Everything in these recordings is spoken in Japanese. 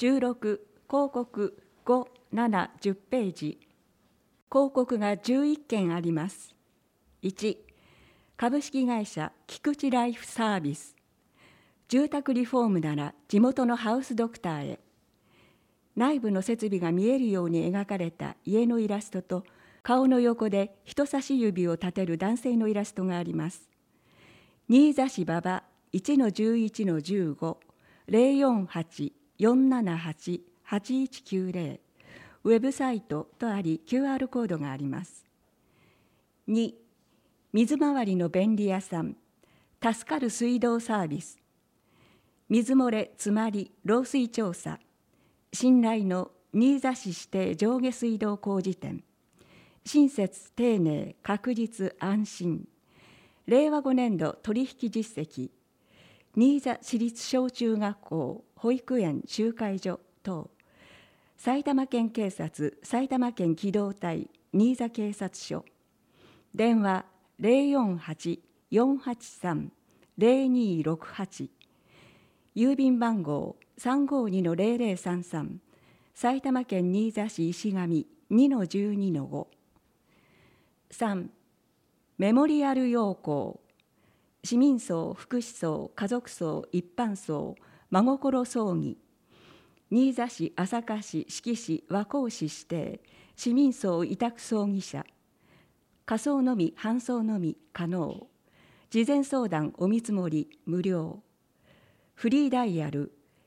16、広告5、7、10ページ。広告が11件あります。1、株式会社菊池ライフサービス。住宅リフォームなら地元のハウスドクターへ。内部の設備が見えるように描かれた家のイラストと、顔の横で人差し指を立てる男性のイラストがあります。新座市馬場 1-11-15 048-478-8190ウェブサイトとあり QR コードがあります。2、水回りの便利屋さん、助かる水道サービス。水漏れ、詰まり、漏水調査。信頼の新座市指定上下水道工事店。親切、丁寧、確実、安心。令和5年度取引実績。新座市立小中学校、保育園、集会所等。埼玉県警察、埼玉県機動隊、新座警察署。電話048-483-0268。郵便番号 352-0033 埼玉県新座市石上 2-12-5。3、メモリアル要項。市民葬、福祉葬、家族葬、一般葬、真心葬儀。新座市、朝霞市、志木市、和光市指定、市民葬委託葬儀社。火葬のみ、搬送のみ可能。事前相談お見積もり無料。フリーダイヤル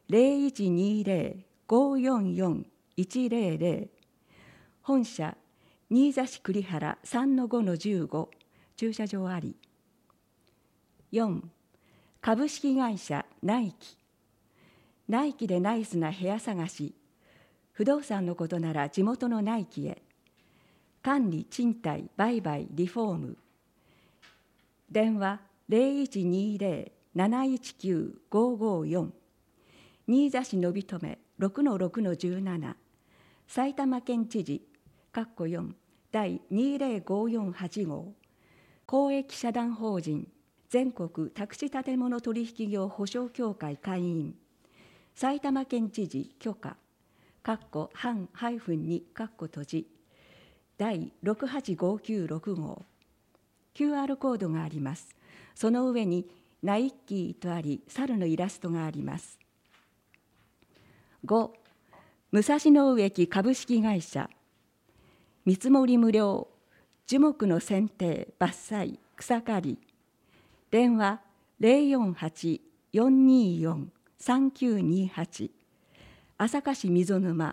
0120-544-100。本社、新座市栗原 3-5-15 駐車場あり。4、株式会社ナイキ。ナイキでナイスな部屋探し。不動産のことなら地元のナイキへ。管理、賃貸、売買、リフォーム。電話0120-719-554。新座市のびとめ 6-6-17。埼玉県知事4第2054-8号。公益社団法人全国宅地建物取引業保証協会会員。埼玉県知事許可半-2閉じ第6859-6号。QR コードがあります。その上にナイッキーとあり、猿のイラストがあります。5、武蔵野植木株式会社。見積もり無料、樹木の剪定、伐採、草刈り。電話048-424-3928。朝霞市溝沼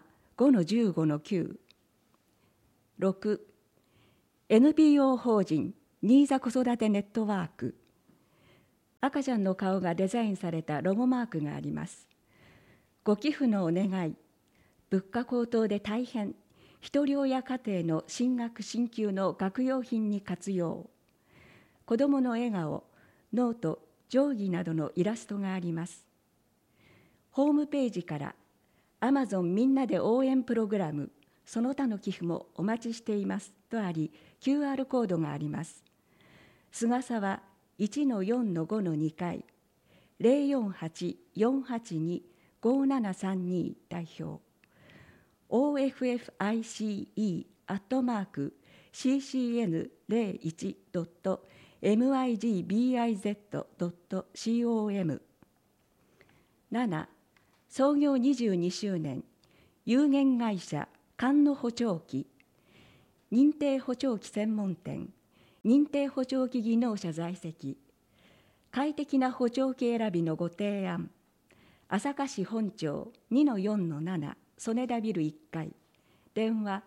5-15-9。6、NPO 法人新座子育てネットワーク。赤ちゃんの顔がデザインされたロゴマークがあります。ご寄付のお願い。物価高騰で大変。一人親家庭の進学進級の学用品に活用。子どもの笑顔、ノート、定規などのイラストがあります。ホームページからアマゾンみんなで応援プログラム、その他の寄付もお待ちしていますとあり、QR コードがあります。菅沢 1-4-5-2 階、048-482-5732代表。offICE@cc01.migbiz.com。 7、創業22周年、有限会社菅野補聴器。認定補聴器専門店、認定補聴器技能者在籍。快適な補聴器選びのご提案。朝霞市本町 2-4-7 曽根田ビル1階。電話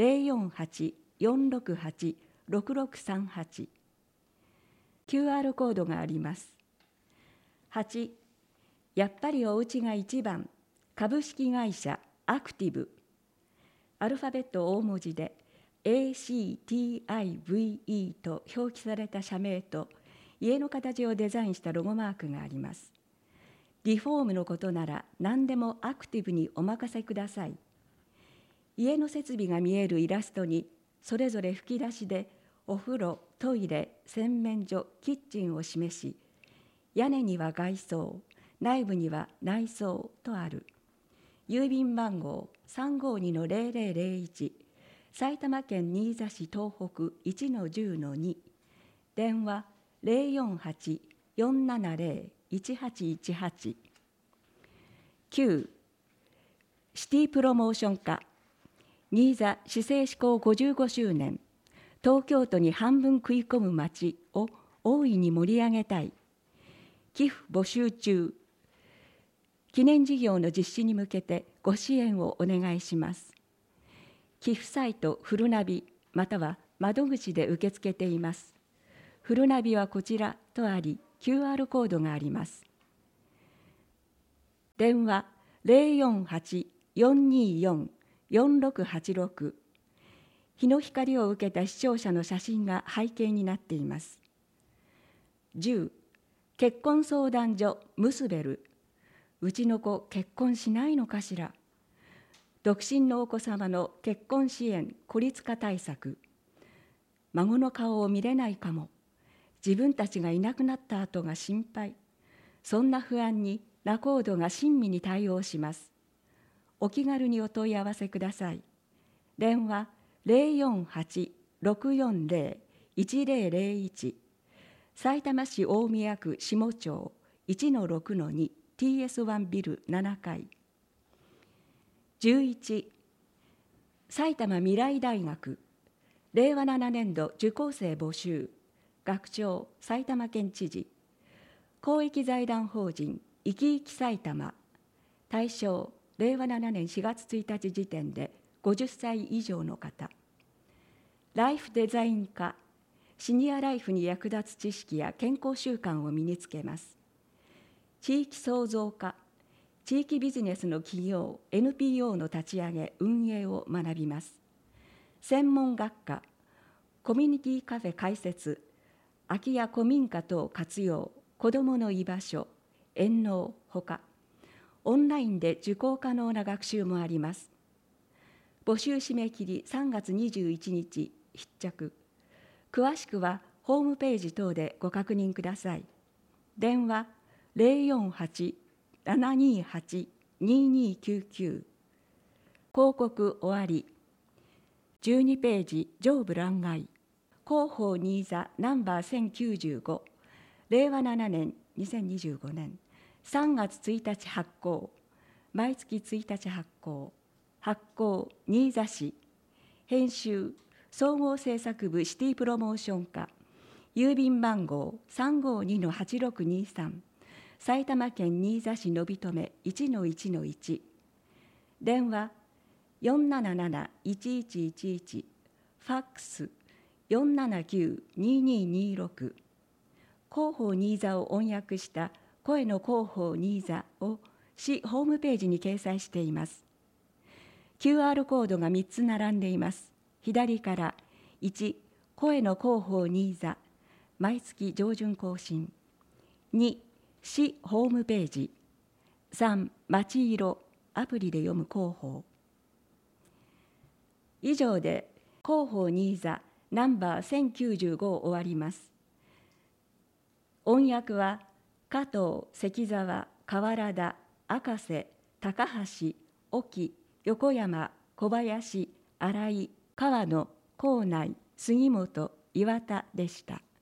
048-468-6638。QR コードがあります。8、やっぱりお家が一番。株式会社アクティブ。アルファベット大文字で ACTIVE と表記された社名と家の形をデザインしたロゴマークがあります。リフォームのことなら何でもアクティブにお任せください。家の設備が見えるイラストにそれぞれ吹き出しでお風呂、トイレ、洗面所、キッチンを示し、屋根には外装、内部には内装とある。 郵便番号352-0001、埼玉県新座市東北 1-10-2、電話048-470-1818。9、シティプロモーション課、新座市政施行55周年、東京都に半分食い込む街を大いに盛り上げたい。寄付募集中。記念事業の実施に向けてご支援をお願いします。寄付サイトフルナビまたは窓口で受け付けています。フルナビはこちらとあり、QR コードがあります。電話048-424-4686。日の光を受けた視聴者の写真が背景になっています。10、結婚相談所ムスベル。うちの子結婚しないのかしら。独身のお子様の結婚支援孤立化対策。孫の顔を見れないかも。自分たちがいなくなった後が心配。そんな不安に仲人が親身に対応します。お気軽にお問い合わせください。電話048-640-1001、さいたま市大宮区下町 1-6-2TS1 ビル7階。11、埼玉未来大学令和7年度受講生募集。学長埼玉県知事。公益財団法人いきいき埼玉。対象令和7年4月1日時点で50歳以上の方。ライフデザイン科、シニアライフに役立つ知識や健康習慣を身につけます。地域創造科、地域ビジネスの企業 NPO の立ち上げ運営を学びます。専門学科、コミュニティカフェ開設、空き家古民家等活用、子どもの居場所、遠農ほか、オンラインで受講可能な学習もあります。募集締め切り3月21日必着。詳しくはホームページ等でご確認ください。電話048-728-2299。広告終わり。12ページ上部欄外。広報新座ナンバー1095、令和7年2025年3月1日発行。毎月1日発行。発行新座市。編集総合制作部シティプロモーション課。郵便番号352-8623、埼玉県新座市野人目 1-1-1。電話477-1111、ファックス479-2226。広報新座を音訳した声の広報新座を市ホームページに掲載しています。QR コードが3つ並んでいます。左から1、声の広報新座、毎月上旬更新。2、市ホームページ。3、街色、アプリで読む広報。以上で広報新座ナンバー1095を終わります。音訳は加藤、関澤、河原田、赤瀬、高橋、沖、横山、小林、新井、川野、高内、杉本、岩田でした。